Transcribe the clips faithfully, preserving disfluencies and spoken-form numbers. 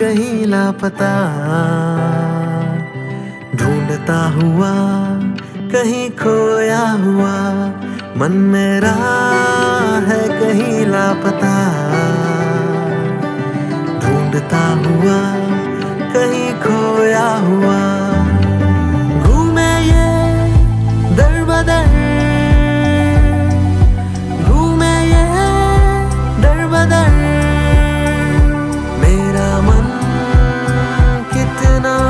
कहीं लापता, ढूंढता हुआ कहीं खोया हुआ, मन मेरा है कहीं लापता, ढूंढता हुआ कहीं खोया हुआ। घूमे ये दर बदर, घूमे ये दर बदर, मेरा मन कितना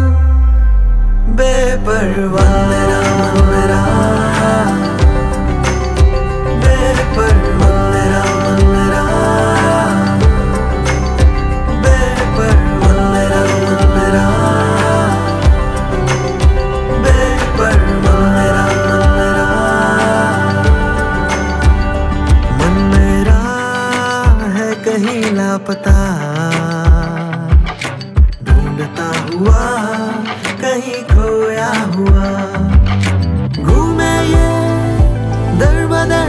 बेपरवाह, मेरा मन मेरा बेपरवाह, मेरा मन मेरा बेपरवाह, मेरा मन मेरा बेपरवाह, मेरा मन मेरा मन मेरा है कहीं लापता, ढूंढता हुआ कहीं खोया हुआ। घूमे ये दर बदर,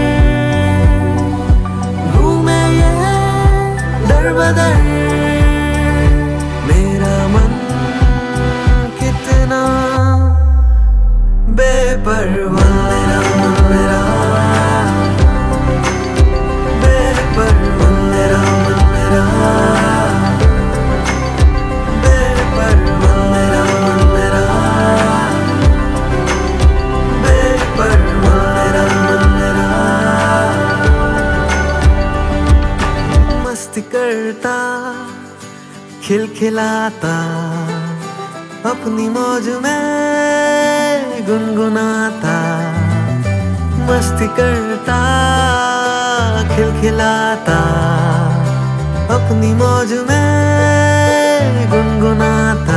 घूमे ये दर बदर, मेरा मन कितना बेपरवाह, मेरा मन मेरा बेपरवाह, मेरा मन मेरा बेपरवाह, मेरा मन मेरा बेपरवाह, मेरा मन मेरा मस्ती करता खिलखिलाता, अपनी मौज में गुनगुनाता, मस्ती करता खिलखिलाता, अपनी मौज में गुनगुनाता।